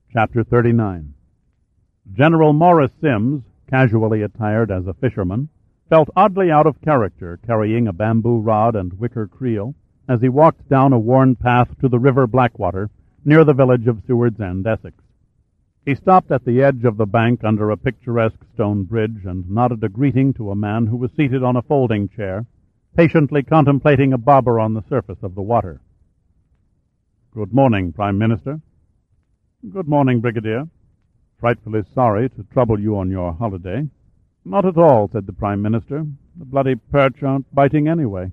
Chapter 39. General Morris Sims, casually attired as a fisherman, felt oddly out of character carrying a bamboo rod and wicker creel as he walked down a worn path to the river Blackwater near the village of Seward's End, Essex. He stopped at the edge of the bank under a picturesque stone bridge and nodded a greeting to a man who was seated on a folding chair, patiently contemplating a bobber on the surface of the water. "Good morning, Prime Minister." "Good morning, Brigadier. Frightfully sorry to trouble you on your holiday." "Not at all," said the Prime Minister. "The bloody perch aren't biting anyway."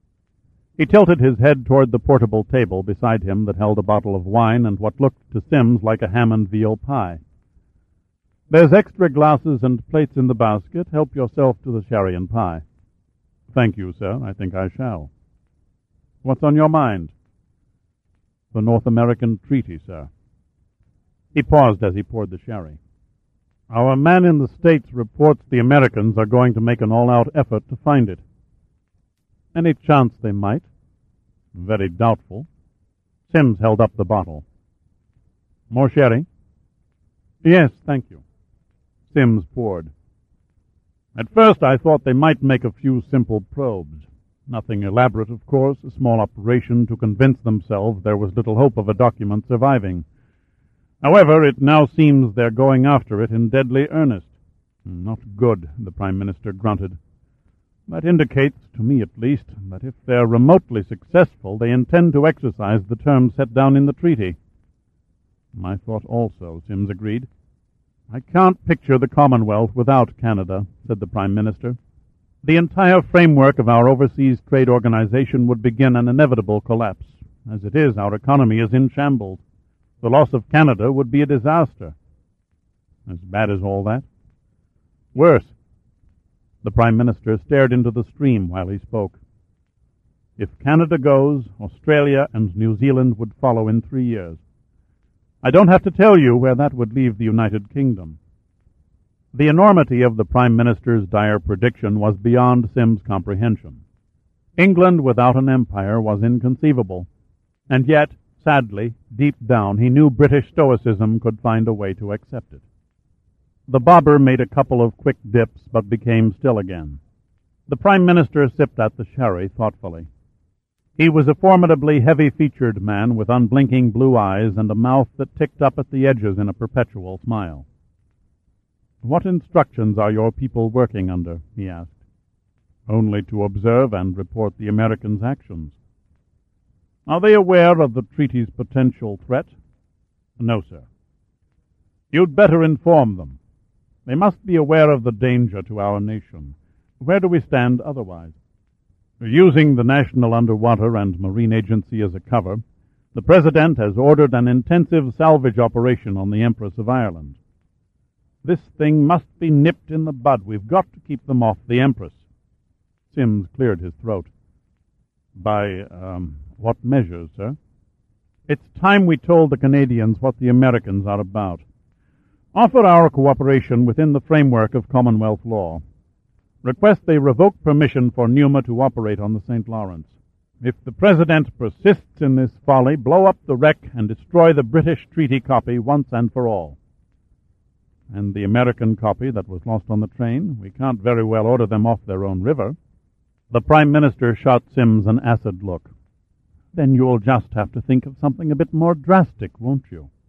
He tilted his head toward the portable table beside him that held a bottle of wine and what looked to Sims like a ham and veal pie. "There's extra glasses and plates in the basket. Help yourself to the sherry and pie." "Thank you, sir. I think I shall." "What's on your mind?" "The North American treaty, sir." He paused as he poured the sherry. "Our man in the States reports the Americans are going to make an all-out effort to find it." "Any chance they might?" "Very doubtful." Sims held up the bottle. "More sherry?" "Yes, thank you." Sims poured. "At first I thought they might make a few simple probes. Nothing elaborate, of course, a small operation to convince themselves there was little hope of a document surviving. However, it now seems they're going after it in deadly earnest." "Not good," the Prime Minister grunted. "That indicates, to me at least, that if they're remotely successful, they intend to exercise the terms set down in the treaty." "My thought also," Sims agreed. "I can't picture the Commonwealth without Canada," said the Prime Minister. "The entire framework of our overseas trade organization would begin an inevitable collapse. As it is, our economy is in shambles. The loss of Canada would be a disaster." "As bad as all that?" "Worse." The Prime Minister stared into the stream while he spoke. "If Canada goes, Australia and New Zealand would follow in 3 years. I don't have to tell you where that would leave the United Kingdom." The enormity of the Prime Minister's dire prediction was beyond Sims' comprehension. England without an empire was inconceivable, and yet, sadly, deep down, he knew British stoicism could find a way to accept it. The bobber made a couple of quick dips, but became still again. The Prime Minister sipped at the sherry thoughtfully. He was a formidably heavy-featured man with unblinking blue eyes and a mouth that ticked up at the edges in a perpetual smile. "What instructions are your people working under?" he asked. "Only to observe and report the Americans' actions." "Are they aware of the treaty's potential threat?" "No, sir." "You'd better inform them. They must be aware of the danger to our nation. Where do we stand otherwise?" "Using the National Underwater and Marine Agency as a cover, the President has ordered an intensive salvage operation on the Empress of Ireland. This thing must be nipped in the bud. We've got to keep them off the Empress." Sims cleared his throat. "By, what measures, sir?" "It's time we told the Canadians what the Americans are about. Offer our cooperation within the framework of Commonwealth law. Request they revoke permission for Numa to operate on the St. Lawrence. If the President persists in this folly, blow up the wreck and destroy the British treaty copy once and for all." "And the American copy that was lost on the train? We can't very well order them off their own river." The Prime Minister shot Sims an acid look. "Then you'll just have to think of something a bit more drastic, won't you?"